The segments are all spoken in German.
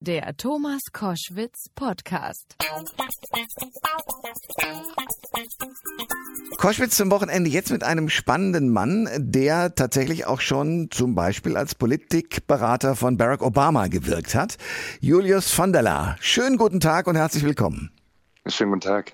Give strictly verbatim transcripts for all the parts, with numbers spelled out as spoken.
Der Thomas Koschwitz Podcast. Koschwitz zum Wochenende jetzt mit einem spannenden Mann, der tatsächlich auch schon zum Beispiel als Politikberater von Barack Obama gewirkt hat. Julius von der Laar. Schönen guten Tag und herzlich willkommen. Schönen guten Tag.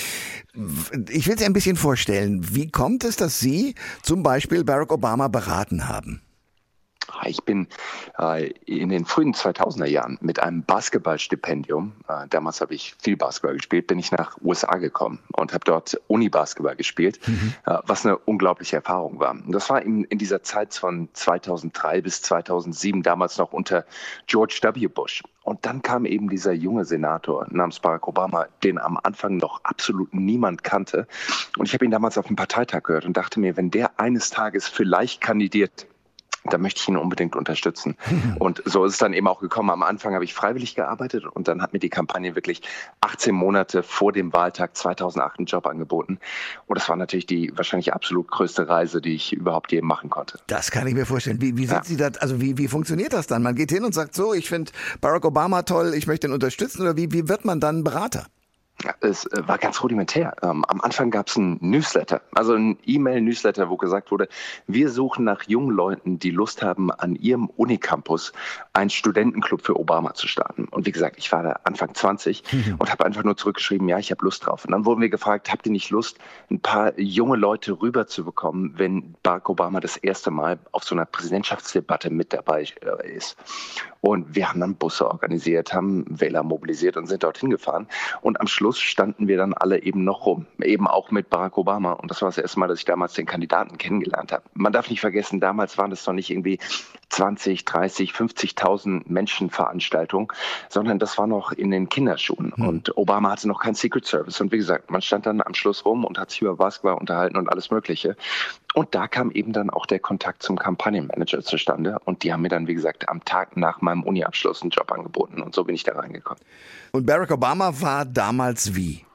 Ich will Sie ein bisschen vorstellen. Wie kommt es, dass Sie zum Beispiel Barack Obama beraten haben? Ich bin äh, in den frühen zweitausender Jahren mit einem Basketballstipendium, äh, damals habe ich viel Basketball gespielt, bin ich nach U S A gekommen und habe dort Uni-Basketball gespielt, mhm. äh, was eine unglaubliche Erfahrung war. Und das war in, in dieser Zeit von zweitausenddrei bis zweitausendsieben, damals noch unter George W. Bush. Und dann kam eben dieser junge Senator namens Barack Obama, den am Anfang noch absolut niemand kannte. Und ich habe ihn damals auf dem Parteitag gehört und dachte mir, wenn der eines Tages vielleicht kandidiert, da möchte ich ihn unbedingt unterstützen. Und so ist es dann eben auch gekommen. Am Anfang habe ich freiwillig gearbeitet und dann hat mir die Kampagne wirklich achtzehn Monate vor dem Wahltag zweitausendacht einen Job angeboten. Und das war natürlich die wahrscheinlich absolut größte Reise, die ich überhaupt je machen konnte. Das kann ich mir vorstellen. Wie, wie sind ja. Sie das, also wie, wie funktioniert das dann? Man geht hin und sagt so, ich finde Barack Obama toll, ich möchte ihn unterstützen, oder wie, wie wird man dann Berater? Es war ganz rudimentär. Ähm, am Anfang gab es einen Newsletter, also ein E-Mail-Newsletter, wo gesagt wurde, wir suchen nach jungen Leuten, die Lust haben, an ihrem Unicampus einen Studentenclub für Obama zu starten. Und wie gesagt, ich war da Anfang zwanzig mhm. und habe einfach nur zurückgeschrieben, ja, ich habe Lust drauf. Und dann wurden wir gefragt, habt ihr nicht Lust, ein paar junge Leute rüber zu bekommen, wenn Barack Obama das erste Mal auf so einer Präsidentschaftsdebatte mit dabei äh, ist? Und wir haben dann Busse organisiert, haben Wähler mobilisiert und sind dorthin gefahren. Und am Schluss standen wir dann alle eben noch rum, eben auch mit Barack Obama. Und das war das erste Mal, dass ich damals den Kandidaten kennengelernt habe. Man darf nicht vergessen, damals waren das noch nicht irgendwie zwanzig, dreißig, fünfzigtausend Menschen Veranstaltungen, sondern das war noch in den Kinderschuhen. Hm. Und Obama hatte noch keinen Secret Service. Und wie gesagt, man stand dann am Schluss rum und hat sich über Basketball unterhalten und alles Mögliche. Und da kam eben dann auch der Kontakt zum Kampagnenmanager zustande. Und die haben mir dann, wie gesagt, am Tag nach meinem Uni-Abschluss einen Job angeboten. Und so bin ich da reingekommen. Und Barack Obama war damals wie?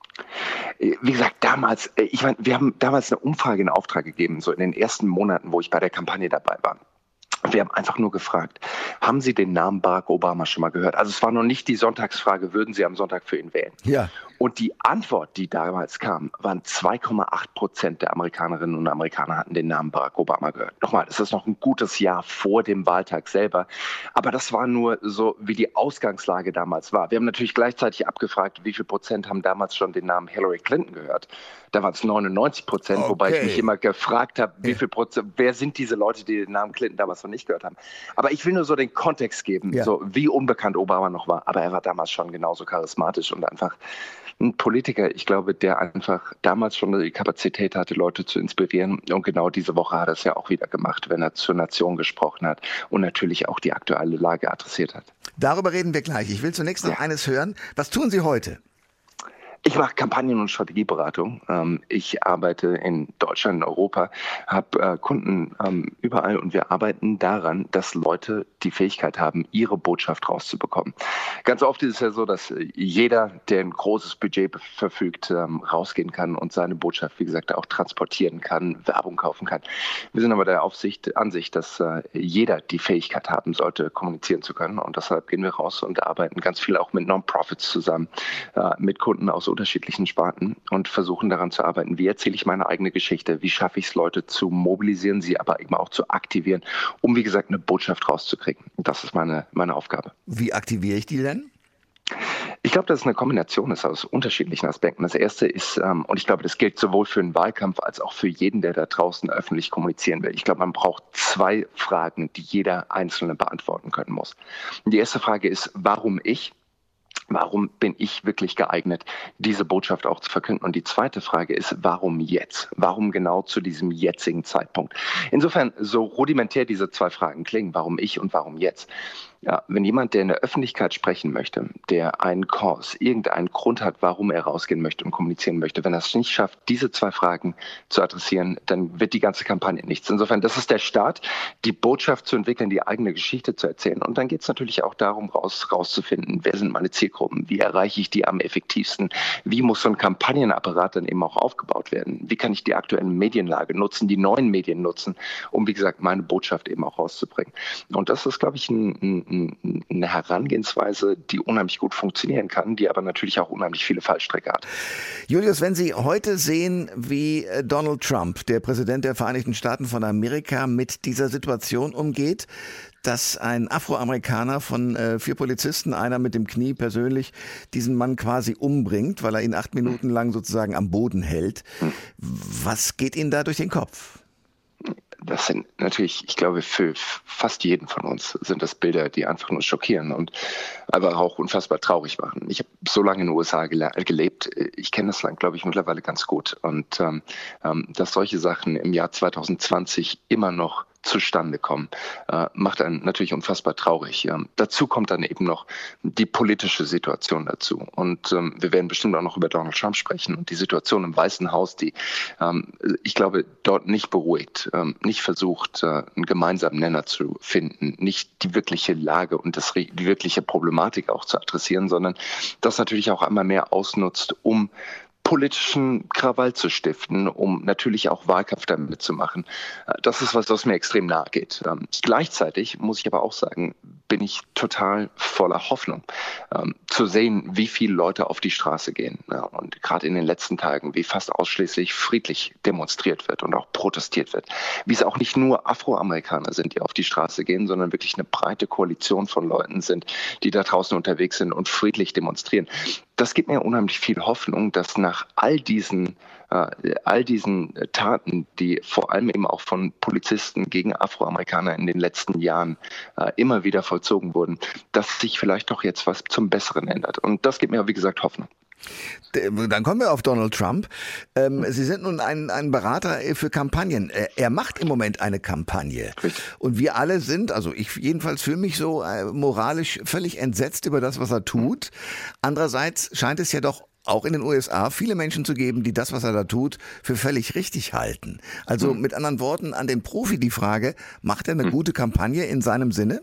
Wie gesagt, damals, ich meine, wir haben damals eine Umfrage in Auftrag gegeben, so in den ersten Monaten, wo ich bei der Kampagne dabei war. Wir haben einfach nur gefragt, haben Sie den Namen Barack Obama schon mal gehört? Also es war noch nicht die Sonntagsfrage, würden Sie am Sonntag für ihn wählen? Ja. Und die Antwort, die damals kam, waren zwei Komma acht Prozent der Amerikanerinnen und Amerikaner hatten den Namen Barack Obama gehört. Nochmal, das ist noch ein gutes Jahr vor dem Wahltag selber. Aber das war nur so, wie die Ausgangslage damals war. Wir haben natürlich gleichzeitig abgefragt, wie viel Prozent haben damals schon den Namen Hillary Clinton gehört. Da waren es neunundneunzig Prozent, okay. Wobei ich mich immer gefragt habe, wie viel Prozent, wer sind diese Leute, die den Namen Clinton damals noch nicht gehört haben. Aber ich will nur so den Kontext geben, ja. So wie unbekannt Obama noch war. Aber er war damals schon genauso charismatisch und einfach ein Politiker, ich glaube, der einfach damals schon die Kapazität hatte, Leute zu inspirieren. Und genau diese Woche hat er es ja auch wieder gemacht, wenn er zur Nation gesprochen hat und natürlich auch die aktuelle Lage adressiert hat. Darüber reden wir gleich. Ich will zunächst noch ja. eines hören. Was tun Sie heute? Ich mache Kampagnen- und Strategieberatung. Ich arbeite in Deutschland, in Europa, habe Kunden überall und wir arbeiten daran, dass Leute die Fähigkeit haben, ihre Botschaft rauszubekommen. Ganz oft ist es ja so, dass jeder, der ein großes Budget verfügt, rausgehen kann und seine Botschaft, wie gesagt, auch transportieren kann, Werbung kaufen kann. Wir sind aber der Aufsicht, Ansicht, dass jeder die Fähigkeit haben sollte, kommunizieren zu können. Und deshalb gehen wir raus und arbeiten ganz viel auch mit Non-Profits zusammen, mit Kunden aus unterschiedlichen Sparten und versuchen daran zu arbeiten, wie erzähle ich meine eigene Geschichte, wie schaffe ich es, Leute zu mobilisieren, sie aber eben auch zu aktivieren, um, wie gesagt, eine Botschaft rauszukriegen. Das ist meine, meine Aufgabe. Wie aktiviere ich die denn? Ich glaube, dass es eine Kombination ist aus unterschiedlichen Aspekten. Das erste ist, ähm, und ich glaube, das gilt sowohl für einen Wahlkampf als auch für jeden, der da draußen öffentlich kommunizieren will. Ich glaube, man braucht zwei Fragen, die jeder Einzelne beantworten können muss. Die erste Frage ist, warum ich? Warum bin ich wirklich geeignet, diese Botschaft auch zu verkünden? Und die zweite Frage ist, warum jetzt? Warum genau zu diesem jetzigen Zeitpunkt? Insofern, so rudimentär diese zwei Fragen klingen, warum ich und warum jetzt? Ja, wenn jemand, der in der Öffentlichkeit sprechen möchte, der einen Cause, irgendeinen Grund hat, warum er rausgehen möchte und kommunizieren möchte, wenn er es nicht schafft, diese zwei Fragen zu adressieren, dann wird die ganze Kampagne nichts. Insofern, das ist der Start, die Botschaft zu entwickeln, die eigene Geschichte zu erzählen. Und dann geht es natürlich auch darum, raus, rauszufinden, wer sind meine Zielgruppen, wie erreiche ich die am effektivsten, wie muss so ein Kampagnenapparat dann eben auch aufgebaut werden, wie kann ich die aktuelle Medienlage nutzen, die neuen Medien nutzen, um, wie gesagt, meine Botschaft eben auch rauszubringen. Und das ist, glaube ich, ein, ein eine Herangehensweise, die unheimlich gut funktionieren kann, die aber natürlich auch unheimlich viele Fallstricke hat. Julius, wenn Sie heute sehen, wie Donald Trump, der Präsident der Vereinigten Staaten von Amerika, mit dieser Situation umgeht, dass ein Afroamerikaner von äh, vier Polizisten, einer mit dem Knie persönlich, diesen Mann quasi umbringt, weil er ihn acht Minuten lang sozusagen am Boden hält. Was geht Ihnen da durch den Kopf? Das sind natürlich, ich glaube, für fast jeden von uns sind das Bilder, die einfach nur schockieren und aber auch unfassbar traurig machen. Ich habe so lange in den U S A gelebt, ich kenne das Land, glaube ich, mittlerweile ganz gut. Und ähm, dass solche Sachen im Jahr zwanzig zwanzig immer noch zustande kommen, äh, macht einen natürlich unfassbar traurig. Ähm, dazu kommt dann eben noch die politische Situation dazu. Und ähm, wir werden bestimmt auch noch über Donald Trump sprechen und die Situation im Weißen Haus, die, ähm, ich glaube, dort nicht beruhigt, ähm, nicht versucht, äh, einen gemeinsamen Nenner zu finden, nicht die wirkliche Lage und das, die wirkliche Problematik auch zu adressieren, sondern das natürlich auch einmal mehr ausnutzt, um politischen Krawall zu stiften, um natürlich auch Wahlkampf damit zu machen. Das ist was, was mir extrem nahe geht. Ähm, gleichzeitig muss ich aber auch sagen, bin ich total voller Hoffnung, ähm, zu sehen, wie viele Leute auf die Straße gehen. Ja, und gerade in den letzten Tagen, wie fast ausschließlich friedlich demonstriert wird und auch protestiert wird. Wie es auch nicht nur Afroamerikaner sind, die auf die Straße gehen, sondern wirklich eine breite Koalition von Leuten sind, die da draußen unterwegs sind und friedlich demonstrieren. Das gibt mir unheimlich viel Hoffnung, dass nach all diesen, äh, all diesen Taten, die vor allem eben auch von Polizisten gegen Afroamerikaner in den letzten Jahren äh, immer wieder vollzogen wurden, dass sich vielleicht doch jetzt was zum Besseren ändert. Und das gibt mir, wie gesagt, Hoffnung. Dann kommen wir auf Donald Trump. Ähm, Sie sind nun ein, ein Berater für Kampagnen. Er, er macht im Moment eine Kampagne. Richtig. Und wir alle sind, also ich jedenfalls fühle mich so äh, moralisch völlig entsetzt über das, was er tut. Andererseits scheint es ja doch auch in den U S A viele Menschen zu geben, die das, was er da tut, für völlig richtig halten. Also hm. mit anderen Worten an den Profi die Frage, macht er eine hm. gute Kampagne in seinem Sinne?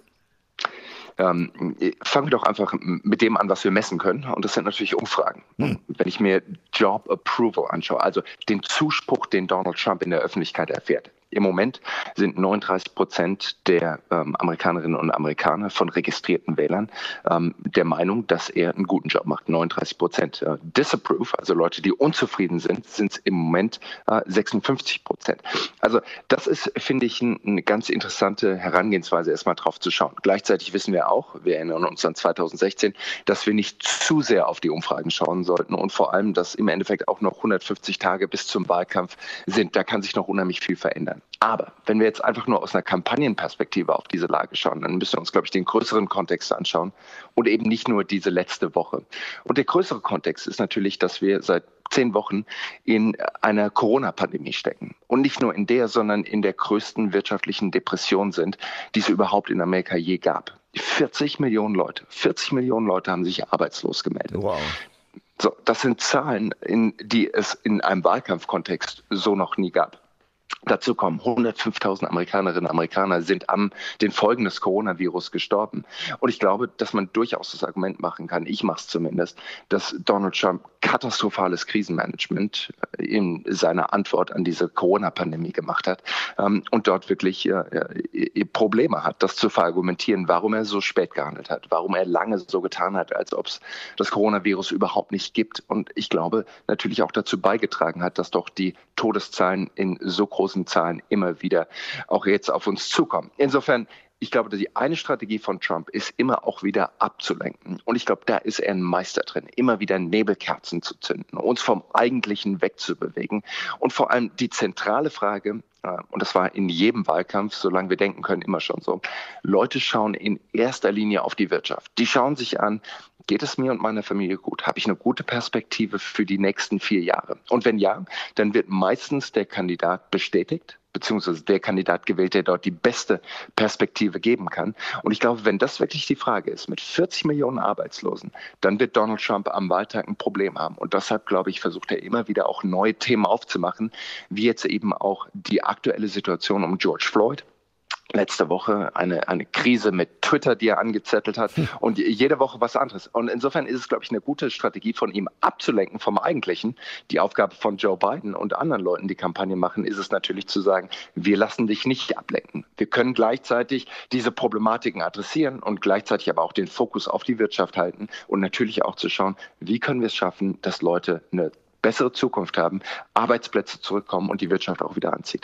Ähm, fangen wir doch einfach mit dem an, was wir messen können. Und das sind natürlich Umfragen. Hm. Wenn ich mir Job Approval anschaue, also den Zuspruch, den Donald Trump in der Öffentlichkeit erfährt. Im Moment sind neununddreißig Prozent der ähm, Amerikanerinnen und Amerikaner von registrierten Wählern ähm, der Meinung, dass er einen guten Job macht. neununddreißig Prozent. Äh, Disapprove, also Leute, die unzufrieden sind, sind es im Moment äh, sechsundfünfzig Prozent. Also das ist, finde ich, ein, eine ganz interessante Herangehensweise, erstmal drauf zu schauen. Gleichzeitig wissen wir auch, wir erinnern uns an zweitausendsechzehn, dass wir nicht zu sehr auf die Umfragen schauen sollten und vor allem, dass im Endeffekt auch noch hundertfünfzig Tage bis zum Wahlkampf sind. Da kann sich noch unheimlich viel verändern. Aber wenn wir jetzt einfach nur aus einer Kampagnenperspektive auf diese Lage schauen, dann müssen wir uns, glaube ich, den größeren Kontext anschauen und eben nicht nur diese letzte Woche. Und der größere Kontext ist natürlich, dass wir seit zehn Wochen in einer Corona-Pandemie stecken. Und nicht nur in der, sondern in der größten wirtschaftlichen Depression sind, die es überhaupt in Amerika je gab. vierzig Millionen Leute, vierzig Millionen Leute haben sich arbeitslos gemeldet. Wow. So, das sind Zahlen, in, die es in einem Wahlkampfkontext so noch nie gab. Dazu kommen hundertfünftausend Amerikanerinnen und Amerikaner sind an den Folgen des Coronavirus gestorben. Und ich glaube, dass man durchaus das Argument machen kann, ich mache es zumindest, dass Donald Trump katastrophales Krisenmanagement in seiner Antwort an diese Corona-Pandemie gemacht hat ähm, und dort wirklich äh, Probleme hat, das zu verargumentieren, warum er so spät gehandelt hat, warum er lange so getan hat, als ob es das Coronavirus überhaupt nicht gibt. Und ich glaube, natürlich auch dazu beigetragen hat, dass doch die Todeszahlen in so großen Zahlen immer wieder auch jetzt auf uns zukommen. Insofern, ich glaube, die eine Strategie von Trump ist immer auch wieder abzulenken. Und ich glaube, da ist er ein Meister drin, immer wieder Nebelkerzen zu zünden, uns vom Eigentlichen wegzubewegen. Und vor allem die zentrale Frage, und das war in jedem Wahlkampf, solange wir denken können, immer schon so, Leute schauen in erster Linie auf die Wirtschaft. Die schauen sich an, geht es mir und meiner Familie gut? Habe ich eine gute Perspektive für die nächsten vier Jahre? Und wenn ja, dann wird meistens der Kandidat bestätigt, beziehungsweise der Kandidat gewählt, der dort die beste Perspektive geben kann. Und ich glaube, wenn das wirklich die Frage ist, mit vierzig Millionen Arbeitslosen, dann wird Donald Trump am Wahltag ein Problem haben. Und deshalb, glaube ich, versucht er immer wieder auch neue Themen aufzumachen, wie jetzt eben auch die aktuelle Situation um George Floyd letzte Woche eine, eine Krise mit Twitter, die er angezettelt hat und jede Woche was anderes. Und insofern ist es, glaube ich, eine gute Strategie von ihm abzulenken vom Eigentlichen. Die Aufgabe von Joe Biden und anderen Leuten, die Kampagne machen, ist es natürlich zu sagen, wir lassen dich nicht ablenken. Wir können gleichzeitig diese Problematiken adressieren und gleichzeitig aber auch den Fokus auf die Wirtschaft halten und natürlich auch zu schauen, wie können wir es schaffen, dass Leute eine bessere Zukunft haben, Arbeitsplätze zurückkommen und die Wirtschaft auch wieder anzieht.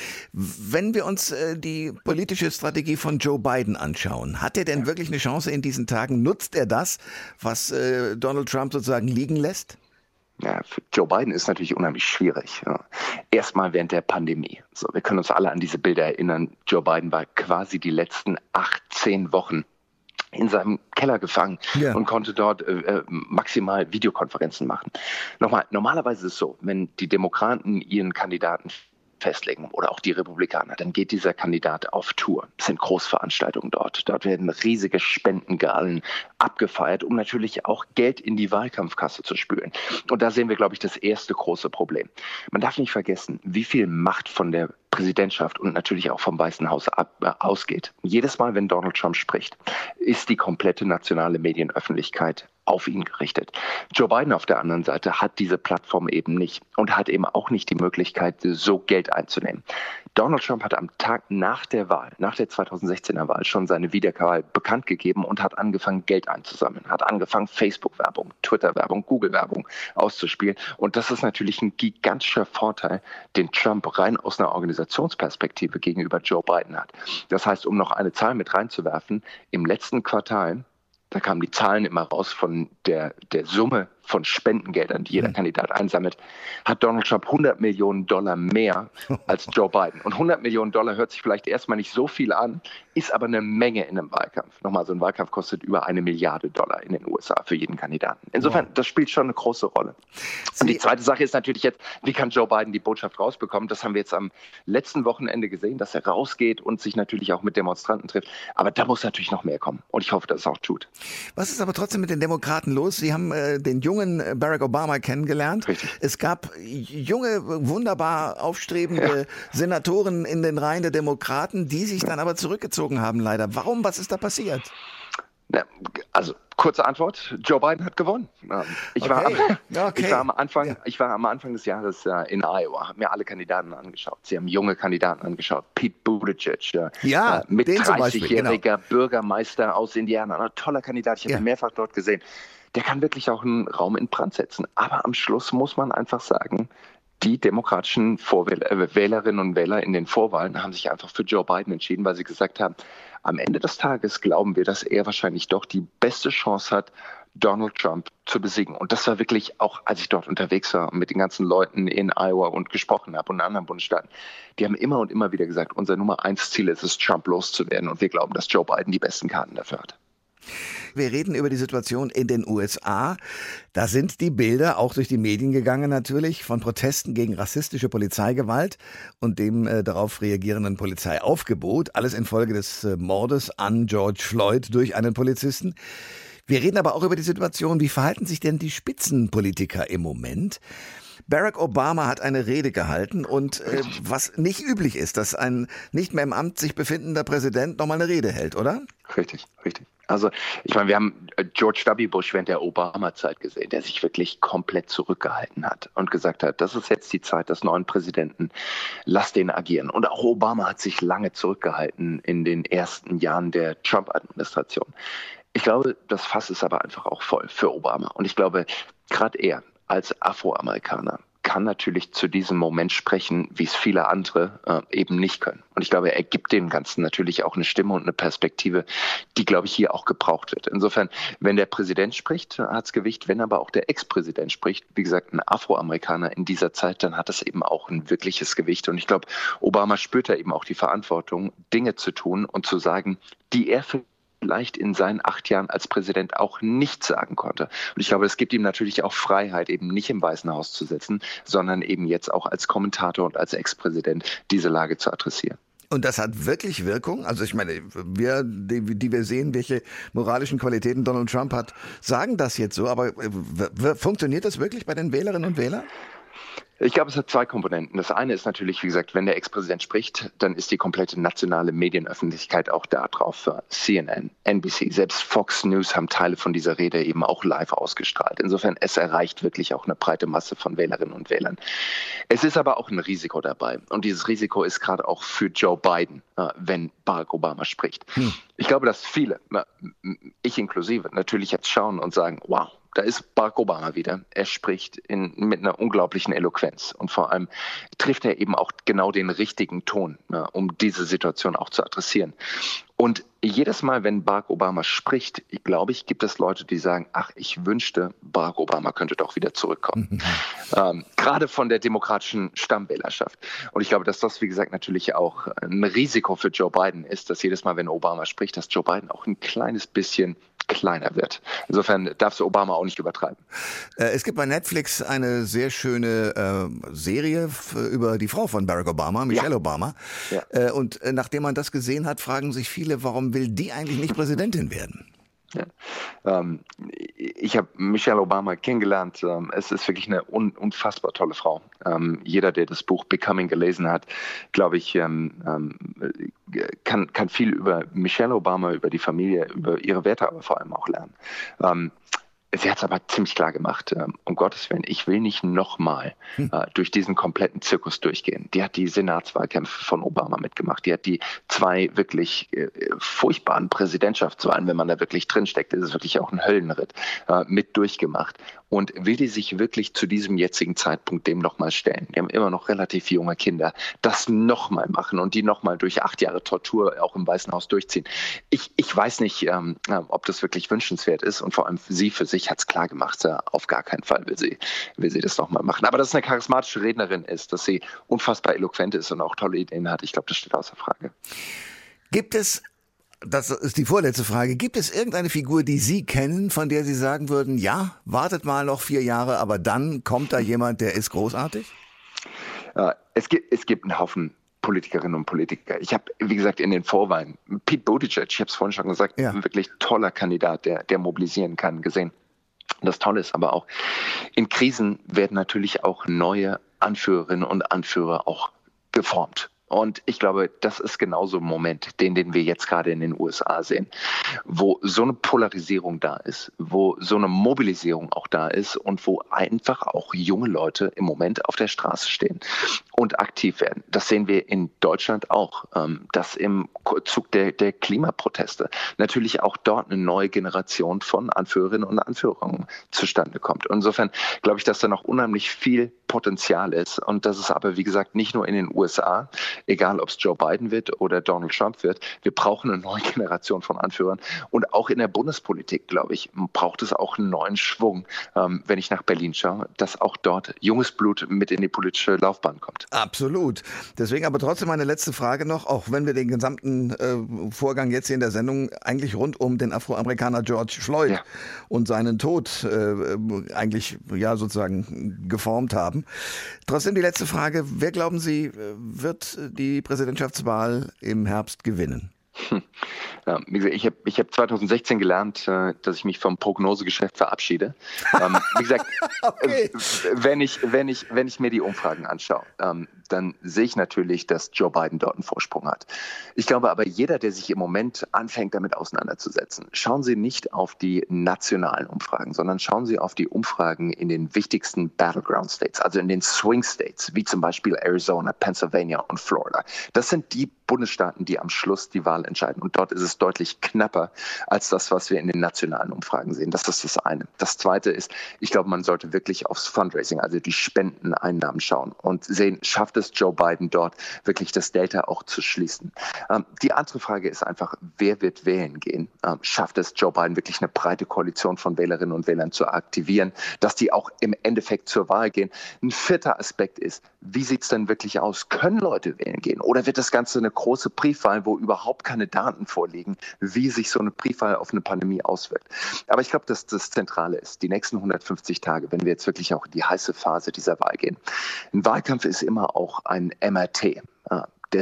Wenn wir uns äh, die politische Strategie von Joe Biden anschauen, hat er denn wirklich eine Chance in diesen Tagen? Nutzt er das, was äh, Donald Trump sozusagen liegen lässt? Ja, für Joe Biden ist natürlich unheimlich schwierig. Ja. Erstmal während der Pandemie. So, wir können uns alle an diese Bilder erinnern. Joe Biden war quasi die letzten achtzehn Wochen in seinem Keller gefangen ja. und konnte dort äh, maximal Videokonferenzen machen. Nochmal, normalerweise ist es so, wenn die Demokraten ihren Kandidaten festlegen oder auch die Republikaner, dann geht dieser Kandidat auf Tour. Es sind Großveranstaltungen dort. Dort werden riesige Spendengagen abgefeiert, um natürlich auch Geld in die Wahlkampfkasse zu spülen. Und da sehen wir, glaube ich, das erste große Problem. Man darf nicht vergessen, wie viel Macht von der Präsidentschaft und natürlich auch vom Weißen Haus ab, äh, ausgeht. Jedes Mal, wenn Donald Trump spricht, ist die komplette nationale Medienöffentlichkeit auf ihn gerichtet. Joe Biden auf der anderen Seite hat diese Plattform eben nicht und hat eben auch nicht die Möglichkeit, so Geld einzunehmen. Donald Trump hat am Tag nach der Wahl, nach der zweitausendsechzehner Wahl, schon seine Wiederwahl bekannt gegeben und hat angefangen, Geld einzusammeln, hat angefangen, Facebook-Werbung, Twitter-Werbung, Google-Werbung auszuspielen. Und das ist natürlich ein gigantischer Vorteil, den Trump rein aus einer Organisationsperspektive gegenüber Joe Biden hat. Das heißt, um noch eine Zahl mit reinzuwerfen, im letzten Quartal, da kamen die Zahlen immer raus von der, der Summe von Spendengeldern, die jeder mhm. Kandidat einsammelt, hat Donald Trump hundert Millionen Dollar mehr als Joe Biden. Und hundert Millionen Dollar hört sich vielleicht erstmal nicht so viel an, ist aber eine Menge in einem Wahlkampf. Nochmal, so ein Wahlkampf kostet über eine Milliarde Dollar in den U S A für jeden Kandidaten. Insofern, wow. das spielt schon eine große Rolle. Und die zweite Sache ist natürlich jetzt, wie kann Joe Biden die Botschaft rausbekommen? Das haben wir jetzt am letzten Wochenende gesehen, dass er rausgeht und sich natürlich auch mit Demonstranten trifft. Aber da muss natürlich noch mehr kommen. Und ich hoffe, dass es auch tut. Was ist aber trotzdem mit den Demokraten los? Sie haben äh, den jungen Barack Obama kennengelernt. Richtig. Es gab junge, wunderbar aufstrebende ja. Senatoren in den Reihen der Demokraten, die sich dann aber zurückgezogen haben, leider. Warum? Was ist da passiert? Na, also kurze Antwort: Joe Biden hat gewonnen. Ich, okay. war, am, okay. ich, war, am Anfang, ja. ich war am Anfang des Jahres in Iowa, habe mir alle Kandidaten angeschaut. Sie haben junge Kandidaten angeschaut. Pete Buttigieg, ja, äh, mit dreißigjähriger genau. Bürgermeister aus Indiana. Ein toller Kandidat, ich habe ja. ihn mehrfach dort gesehen. Der kann wirklich auch einen Raum in Brand setzen. Aber am Schluss muss man einfach sagen, die demokratischen Vorwähler, äh, Wählerinnen und Wähler in den Vorwahlen haben sich einfach für Joe Biden entschieden, weil sie gesagt haben, am Ende des Tages glauben wir, dass er wahrscheinlich doch die beste Chance hat, Donald Trump zu besiegen. Und das war wirklich auch, als ich dort unterwegs war und mit den ganzen Leuten in Iowa und gesprochen habe und in anderen Bundesstaaten, die haben immer und immer wieder gesagt, unser Nummer eins Ziel ist es, Trump loszuwerden. Und wir glauben, dass Joe Biden die besten Karten dafür hat. Wir reden über die Situation in den U S A. Da sind die Bilder auch durch die Medien gegangen natürlich von Protesten gegen rassistische Polizeigewalt und dem äh, darauf reagierenden Polizeiaufgebot. Alles infolge des äh, Mordes an George Floyd durch einen Polizisten. Wir reden aber auch über die Situation, wie verhalten sich denn die Spitzenpolitiker im Moment? Barack Obama hat eine Rede gehalten und äh, was nicht üblich ist, dass ein nicht mehr im Amt sich befindender Präsident nochmal eine Rede hält, oder? Richtig, richtig. Also ich meine, wir haben George W. Bush während der Obama-Zeit gesehen, der sich wirklich komplett zurückgehalten hat und gesagt hat, das ist jetzt die Zeit des neuen Präsidenten, lass den agieren. Und auch Obama hat sich lange zurückgehalten in den ersten Jahren der Trump-Administration. Ich glaube, das Fass ist aber einfach auch voll für Obama. Und ich glaube, gerade er als Afroamerikaner kann natürlich zu diesem Moment sprechen, wie es viele andere äh, eben nicht können. Und ich glaube, er gibt dem Ganzen natürlich auch eine Stimme und eine Perspektive, die, glaube ich, hier auch gebraucht wird. Insofern, wenn der Präsident spricht, hat es Gewicht. Wenn aber auch der Ex-Präsident spricht, wie gesagt, ein Afroamerikaner in dieser Zeit, dann hat es eben auch ein wirkliches Gewicht. Und ich glaube, Obama spürt da eben auch die Verantwortung, Dinge zu tun und zu sagen, die er für vielleicht in seinen acht Jahren als Präsident auch nicht sagen konnte. Und ich glaube, es gibt ihm natürlich auch Freiheit, eben nicht im Weißen Haus zu sitzen, sondern eben jetzt auch als Kommentator und als Ex-Präsident diese Lage zu adressieren. Und das hat wirklich Wirkung? Also ich meine, wir, die, die wir sehen, welche moralischen Qualitäten Donald Trump hat, sagen das jetzt so, aber w- w- funktioniert das wirklich bei den Wählerinnen und Wählern? Ich glaube, es hat zwei Komponenten. Das eine ist natürlich, wie gesagt, wenn der Ex-Präsident spricht, dann ist die komplette nationale Medienöffentlichkeit auch da drauf. C N N, N B C, selbst Fox News haben Teile von dieser Rede eben auch live ausgestrahlt. Insofern, es erreicht wirklich auch eine breite Masse von Wählerinnen und Wählern. Es ist aber auch ein Risiko dabei. Und dieses Risiko ist gerade auch für Joe Biden, wenn Barack Obama spricht. Hm. Ich glaube, dass viele, ich inklusive, natürlich jetzt schauen und sagen, wow, da ist Barack Obama wieder. Er spricht in, mit einer unglaublichen Eloquenz und vor allem trifft er eben auch genau den richtigen Ton, ja, um diese Situation auch zu adressieren. Und jedes Mal, wenn Barack Obama spricht, ich glaube ich, gibt es Leute, die sagen, ach, ich wünschte, Barack Obama könnte doch wieder zurückkommen. ähm, gerade von der demokratischen Stammwählerschaft. Und ich glaube, dass das, wie gesagt, natürlich auch ein Risiko für Joe Biden ist, dass jedes Mal, wenn Obama spricht, dass Joe Biden auch ein kleines bisschen kleiner wird. Insofern darfst du Obama auch nicht übertreiben. Es gibt bei Netflix eine sehr schöne äh, Serie über die Frau von Barack Obama, Michelle ja. Obama. Ja. Äh, und äh, nachdem man das gesehen hat, fragen sich viele, warum will die eigentlich nicht Präsidentin werden? Ja. Ähm, ich habe Michelle Obama kennengelernt. Ähm, es ist wirklich eine un- unfassbar tolle Frau. Ähm, jeder, der das Buch Becoming gelesen hat, glaube ich, ähm, ähm, kann, kann viel über Michelle Obama, über die Familie, über ihre Werte aber vor allem auch lernen. Ähm, Sie hat es aber ziemlich klar gemacht, ähm, um Gottes Willen, ich will nicht nochmal hm. äh, durch diesen kompletten Zirkus durchgehen. Die hat die Senatswahlkämpfe von Obama mitgemacht. Die hat die zwei wirklich äh, furchtbaren Präsidentschaftswahlen, wenn man da wirklich drinsteckt, ist es wirklich auch ein Höllenritt, äh, mit durchgemacht. Und will die sich wirklich zu diesem jetzigen Zeitpunkt dem nochmal stellen? Die haben immer noch relativ junge Kinder, das nochmal machen und die nochmal durch acht Jahre Tortur auch im Weißen Haus durchziehen. Ich, ich weiß nicht, ähm, ob das wirklich wünschenswert ist und vor allem sie für sich hat es klar gemacht, auf gar keinen Fall will sie, will sie das nochmal machen. Aber dass es eine charismatische Rednerin ist, dass sie unfassbar eloquent ist und auch tolle Ideen hat, ich glaube, das steht außer Frage. Gibt es, das ist die vorletzte Frage, gibt es irgendeine Figur, die Sie kennen, von der Sie sagen würden, ja, wartet mal noch vier Jahre, aber dann kommt da jemand, der ist großartig? Äh, es gibt, es gibt einen Haufen Politikerinnen und Politiker. Ich habe, wie gesagt, in den Vorwahlen Pete Buttigieg, ich habe es vorhin schon gesagt, ja. ein wirklich toller Kandidat, der, der mobilisieren kann, gesehen. Das Tolle ist aber auch, in Krisen werden natürlich auch neue Anführerinnen und Anführer auch geformt. Und ich glaube, das ist genauso ein Moment, den, den wir jetzt gerade in den U S A sehen, wo so eine Polarisierung da ist, wo so eine Mobilisierung auch da ist und wo einfach auch junge Leute im Moment auf der Straße stehen und aktiv werden. Das sehen wir in Deutschland auch, dass im Zug der, der Klimaproteste natürlich auch dort eine neue Generation von Anführerinnen und Anführern zustande kommt. Und insofern glaube ich, dass da noch unheimlich viel Potenzial ist und dass es aber, wie gesagt, nicht nur in den U S A, egal ob es Joe Biden wird oder Donald Trump wird, wir brauchen eine neue Generation von Anführern und auch in der Bundespolitik, glaube ich, braucht es auch einen neuen Schwung, ähm, wenn ich nach Berlin schaue, dass auch dort junges Blut mit in die politische Laufbahn kommt. Absolut. Deswegen aber trotzdem eine letzte Frage noch, auch wenn wir den gesamten äh, Vorgang jetzt hier in der Sendung eigentlich rund um den Afroamerikaner George Floyd ja. und seinen Tod äh, eigentlich ja sozusagen geformt haben. Trotzdem die letzte Frage, wer glauben Sie, wird die Präsidentschaftswahl im Herbst gewinnen? Hm. Ja, wie gesagt, ich habe ich hab zwanzig sechzehn gelernt, äh, dass ich mich vom Prognosegeschäft verabschiede. Ähm, wie gesagt, okay. äh, wenn ich wenn ich wenn ich mir die Umfragen anschaue, ähm, dann sehe ich natürlich, dass Joe Biden dort einen Vorsprung hat. Ich glaube aber, jeder, der sich im Moment anfängt, damit auseinanderzusetzen, schauen Sie nicht auf die nationalen Umfragen, sondern schauen Sie auf die Umfragen in den wichtigsten Battleground States, also in den Swing States, wie zum Beispiel Arizona, Pennsylvania und Florida. Das sind die Bundesstaaten, die am Schluss die Wahl entscheiden. Und dort ist es deutlich knapper als das, was wir in den nationalen Umfragen sehen. Das ist das eine. Das zweite ist, ich glaube, man sollte wirklich aufs Fundraising, also die Spendeneinnahmen schauen und sehen, schafft es Joe Biden dort wirklich das Delta auch zu schließen. Ähm, die andere Frage ist einfach, wer wird wählen gehen? Ähm, schafft es Joe Biden wirklich eine breite Koalition von Wählerinnen und Wählern zu aktivieren, dass die auch im Endeffekt zur Wahl gehen? Ein vierter Aspekt ist, wie sieht es denn wirklich aus? Können Leute wählen gehen? Oder wird das Ganze eine große Briefwahl, wo überhaupt keine Daten vorliegen, wie sich so eine Briefwahl auf eine Pandemie auswirkt? Aber ich glaube, dass das Zentrale ist, die nächsten hundertfünfzig Tage, wenn wir jetzt wirklich auch in die heiße Phase dieser Wahl gehen. Ein Wahlkampf ist immer auch ein M R T äh, der Seele.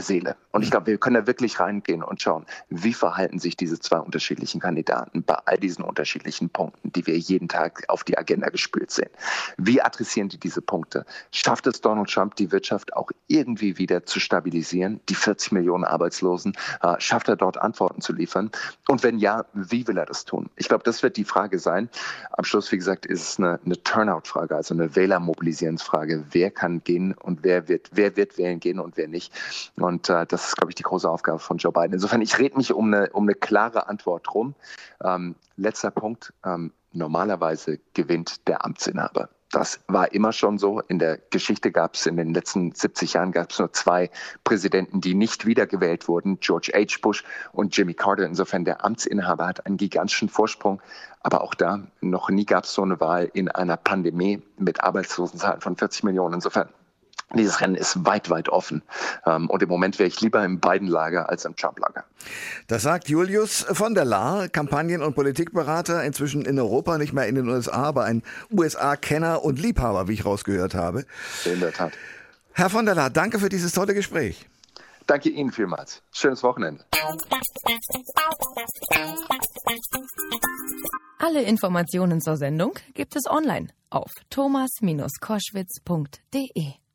Und ich glaube, wir können da wirklich reingehen und schauen, wie verhalten sich diese zwei unterschiedlichen Kandidaten bei all diesen unterschiedlichen Punkten, die wir jeden Tag auf die Agenda gespült sehen. Wie adressieren die diese Punkte? Schafft es Donald Trump, die Wirtschaft auch irgendwie wieder zu stabilisieren, die vierzig Millionen Arbeitslosen? Äh, schafft er dort Antworten zu liefern? Und wenn ja, wie will er das tun? Ich glaube, das wird die Frage sein. Am Schluss, wie gesagt, ist es eine, eine Turnout-Frage, also eine Wählermobilisierungsfrage. Wer kann gehen und wer wird, wer wird wählen gehen und wer nicht? Und äh, das ist, glaube ich, die große Aufgabe von Joe Biden. Insofern, ich rede mich um eine, um eine klare Antwort rum. Ähm, letzter Punkt. Ähm, normalerweise gewinnt der Amtsinhaber. Das war immer schon so. In der Geschichte gab es in den letzten siebzig Jahren gab es nur zwei Präsidenten, die nicht wiedergewählt wurden, George H. Bush und Jimmy Carter. Insofern der Amtsinhaber hat einen gigantischen Vorsprung. Aber auch da, noch nie gab es so eine Wahl in einer Pandemie mit Arbeitslosenzahlen von vierzig Millionen. Insofern, dieses Rennen ist weit, weit offen. Und im Moment wäre ich lieber im Biden-Lager als im Trump-Lager. Das sagt Julius von der Laar, Kampagnen- und Politikberater, inzwischen in Europa, nicht mehr in den U S A, aber ein U S A-Kenner und Liebhaber, wie ich rausgehört habe. In der Tat. Herr von der Laar, danke für dieses tolle Gespräch. Danke Ihnen vielmals. Schönes Wochenende. Alle Informationen zur Sendung gibt es online auf thomas Bindestrich koschwitz punkt de.